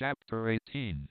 Chapter 18.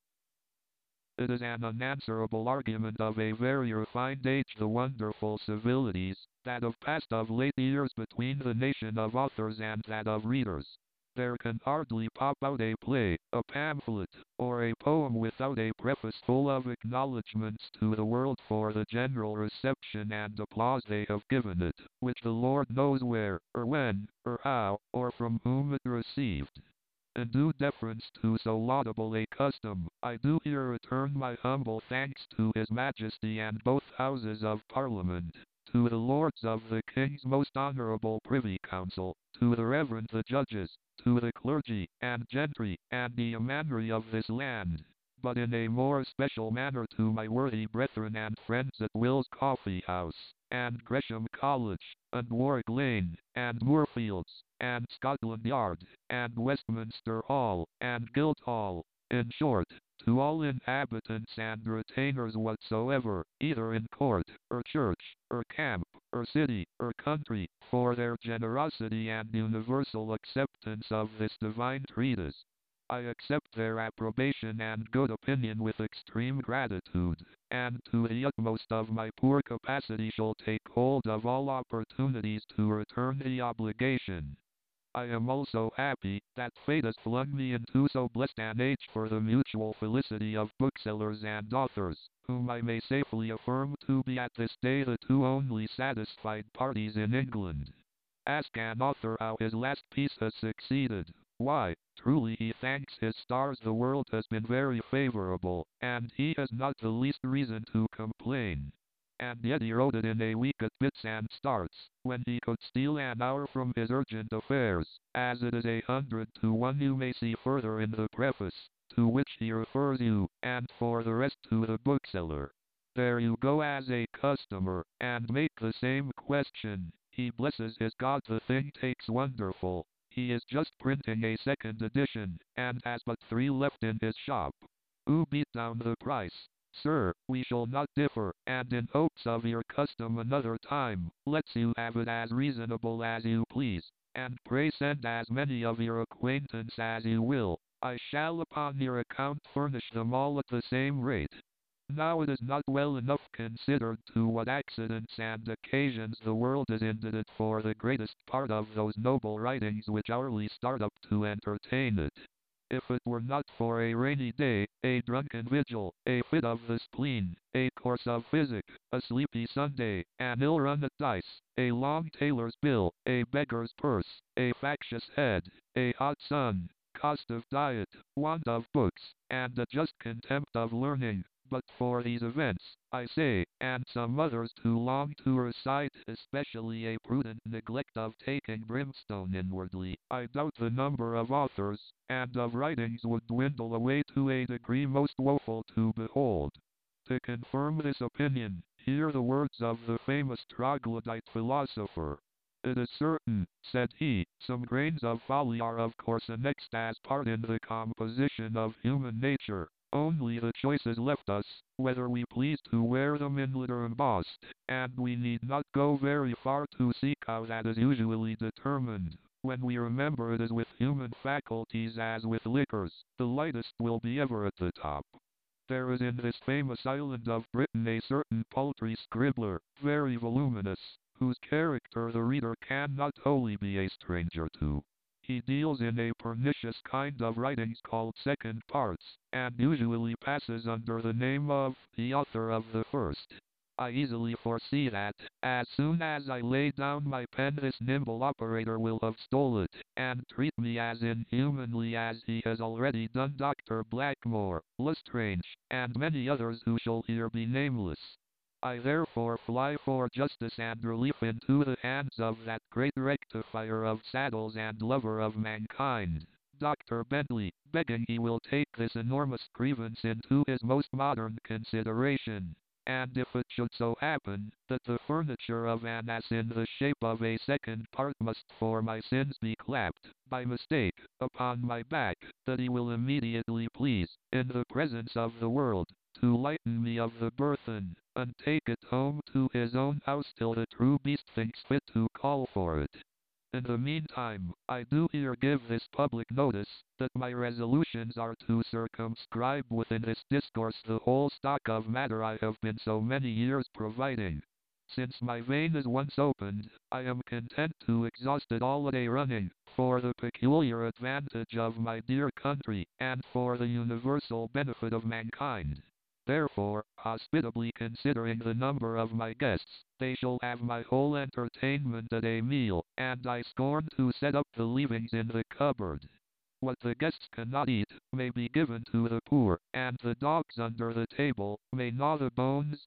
It is an unanswerable argument of a very refined age, the wonderful civilities that have passed of late years between the nation of authors and that of readers. There can hardly pop out a play, a pamphlet, or a poem without a preface full of acknowledgments to the world for the general reception and applause they have given it, which the Lord knows where, or when, or how, or from whom it received. In due deference to so laudable a custom, I do here return my humble thanks to His Majesty and both Houses of Parliament, to the Lords of the King's most honourable Privy Council, to the Reverend the Judges, to the clergy, and gentry, and the yeomanry of this land, but in a more especial manner to my worthy brethren and friends at Will's Coffee House, and Gresham College, and Warwick Lane, and Moorfields, and Scotland Yard, and Westminster Hall, and Guildhall, in short, to all inhabitants and retainers whatsoever, either in court, or church, or camp, or city, or country, for their generosity and universal acceptance of this divine treatise. I accept their approbation and good opinion with extreme gratitude, and to the utmost of my poor capacity shall take hold of all opportunities to return the obligation. I am also happy that fate has flung me into so blessed an age for the mutual felicity of booksellers and authors, whom I may safely affirm to be at this day the two only satisfied parties in England. Ask an author how his last piece has succeeded. Why, truly he thanks his stars the world has been very favourable, and he has not the least reason to complain. And yet he wrote it in a week at bits and starts, when he could steal an hour from his urgent affairs, as it is 100 to 1 you may see further in the preface, to which he refers you, and for the rest to the bookseller. There you go as a customer, and make the same question. He blesses his God the thing takes wonderful. He is just printing a second edition, and has but 3 left in his shop. Who beat down the price? Sir, we shall not differ, and in hopes of your custom another time, let's you have it as reasonable as you please, and pray send as many of your acquaintance as you will. I shall upon your account furnish them all at the same rate. Now it is not well enough considered to what accidents and occasions the world is indebted for the greatest part of those noble writings which hourly start up to entertain it. If it were not for a rainy day, a drunken vigil, a fit of the spleen, a course of physic, a sleepy Sunday, an ill run at dice, a long tailor's bill, a beggar's purse, a factious head, a hot sun, cost of diet, want of books, and a just contempt of learning, but for these events, I say, and some others too long to recite, especially a prudent neglect of taking brimstone inwardly, I doubt the number of authors, and of writings would dwindle away to a degree most woeful to behold. To confirm this opinion, hear the words of the famous troglodyte philosopher. It is certain, said he, some grains of folly are of course annexed as part in the composition of human nature. Only the choice is left us, whether we please to wear them inlaid or embossed, and we need not go very far to seek how that is usually determined. When we remember it is with human faculties as with liquors, the lightest will be ever at the top. There is in this famous island of Britain a certain paltry scribbler, very voluminous, whose character the reader cannot wholly be a stranger to. He deals in a pernicious kind of writings called second parts, and usually passes under the name of the author of the first. I easily foresee that, as soon as I lay down my pen, this nimble operator will have stole it, and treat me as inhumanly as he has already done Dr. Blackmore, Lestrange, and many others who shall here be nameless. I therefore fly for justice and relief into the hands of that great rectifier of saddles and lover of mankind, Dr. Bentley, begging he will take this enormous grievance into his most modern consideration. And if it should so happen that the furniture of an ass in the shape of a second part must for my sins be clapped, by mistake, upon my back, that he will immediately please, in the presence of the world, to lighten me of the burthen, and take it home to his own house till the true beast thinks fit to call for it. In the meantime, I do here give this public notice, that my resolutions are to circumscribe within this discourse the whole stock of matter I have been so many years providing. Since my vein is once opened, I am content to exhaust it all a day running, for the peculiar advantage of my dear country, and for the universal benefit of mankind. Therefore, hospitably considering the number of my guests, they shall have my whole entertainment at a meal, and I scorn to set up the leavings in the cupboard. What the guests cannot eat, may be given to the poor, and the dogs under the table, may gnaw the bones.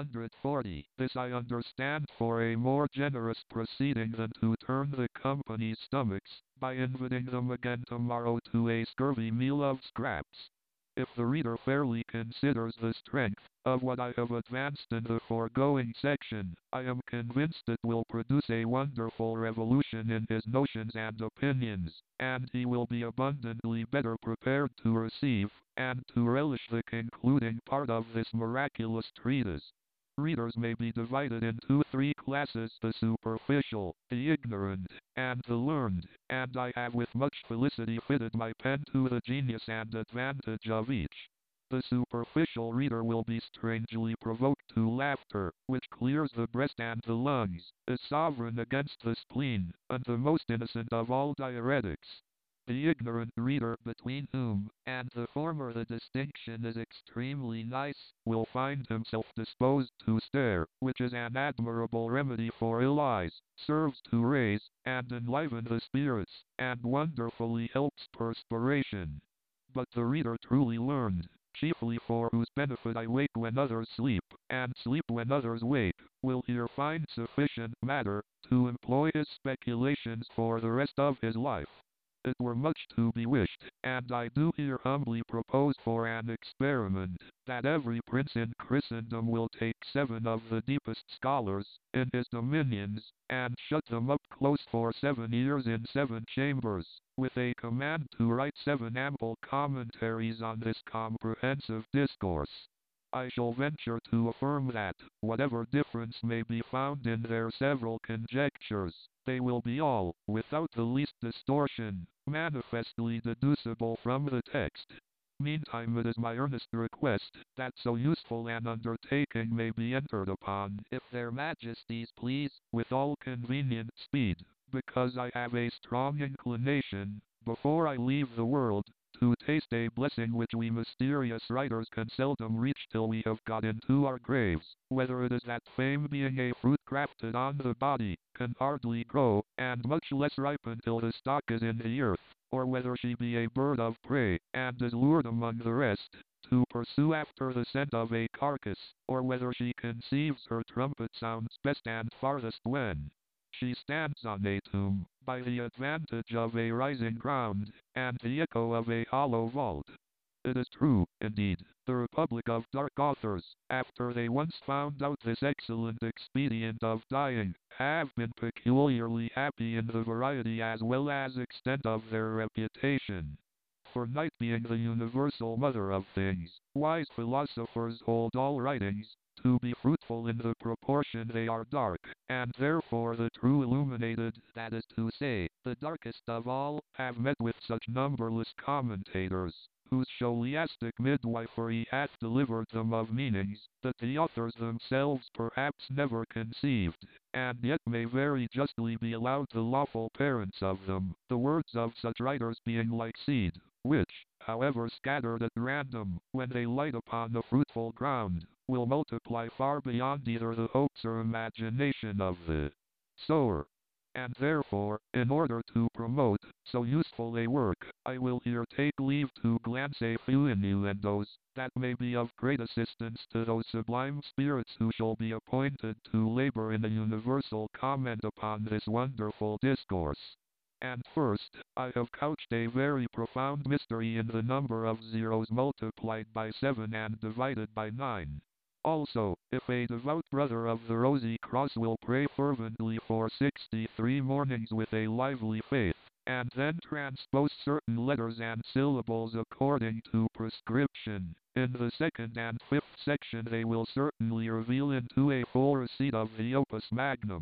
140. This I understand for a more generous proceeding than to turn the company's stomachs, by inviting them again tomorrow to a scurvy meal of scraps. If the reader fairly considers the strength of what I have advanced in the foregoing section, I am convinced it will produce a wonderful revolution in his notions and opinions, and he will be abundantly better prepared to receive, and to relish the concluding part of this miraculous treatise. Readers may be divided into three classes: the superficial, the ignorant, and the learned, and I have with much felicity fitted my pen to the genius and advantage of each. The superficial reader will be strangely provoked to laughter, which clears the breast and the lungs, is sovereign against the spleen, and the most innocent of all diuretics. The ignorant reader, between whom and the former the distinction is extremely nice, will find himself disposed to stare, which is an admirable remedy for ill eyes, serves to raise and enliven the spirits, and wonderfully helps perspiration. But the reader truly learned, chiefly for whose benefit I wake when others sleep, and sleep when others wake, will here find sufficient matter to employ his speculations for the rest of his life. It were much to be wished, and I do here humbly propose for an experiment, that every prince in Christendom will take 7 of the deepest scholars in his dominions, and shut them up close for 7 years in 7 chambers, with a command to write 7 ample commentaries on this comprehensive discourse. I shall venture to affirm that, whatever difference may be found in their several conjectures, they will be all, without the least distortion, manifestly deducible from the text. Meantime it is my earnest request, that so useful an undertaking may be entered upon, if their majesties please, with all convenient speed, because I have a strong inclination, before I leave the world, to taste a blessing which we mysterious writers can seldom reach till we have got into our graves, whether it is that fame, being a fruit grafted on the body, can hardly grow, and much less ripen till the stalk is in the earth, or whether she be a bird of prey, and is lured among the rest, to pursue after the scent of a carcass, or whether she conceives her trumpet sounds best and farthest when she stands on a tomb, by the advantage of a rising ground, and the echo of a hollow vault. It is true, indeed, the Republic of dark authors, after they once found out this excellent expedient of dying, have been peculiarly happy in the variety as well as extent of their reputation. For night being the universal mother of things, wise philosophers hold all writings to be fruitful in the proportion they are dark, and therefore the true illuminated, that is to say, the darkest of all, have met with such numberless commentators, whose scholastic midwifery hath delivered them of meanings, that the authors themselves perhaps never conceived, and yet may very justly be allowed the lawful parents of them, the words of such writers being like seed, which, however scattered at random, when they light upon the fruitful ground, will multiply far beyond either the hopes or imagination of the sower. And therefore, in order to promote so useful a work, I will here take leave to glance a few innuendos, that may be of great assistance to those sublime spirits who shall be appointed to labor in a universal comment upon this wonderful discourse. And first, I have couched a very profound mystery in the number of zeros multiplied by 7 and divided by 9. Also, if a devout brother of the Rosy Cross will pray fervently for 63 mornings with a lively faith, and then transpose certain letters and syllables according to prescription, in the 2nd and 5th section they will certainly reveal into a full receipt of the Opus Magnum.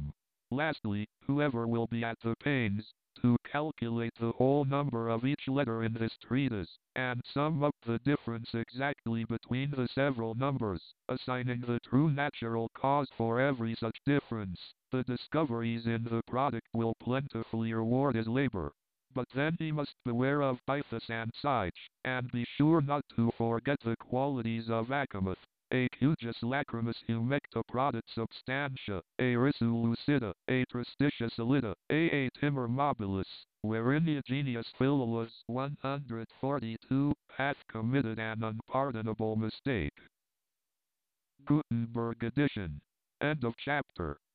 Lastly, whoever will be at the pains to calculate the whole number of each letter in this treatise, and sum up the difference exactly between the several numbers, assigning the true natural cause for every such difference, the discoveries in the product will plentifully reward his labor. But then he must beware of Pythus and Psyche, and be sure not to forget the qualities of Achamoth. A cujus lacrimus humecta prodit substantia, a risu lucida, a tristitia solida, a timor mobilis, wherein Eugenius Philolaus 142 hath committed an unpardonable mistake. Gutenberg edition. End of chapter.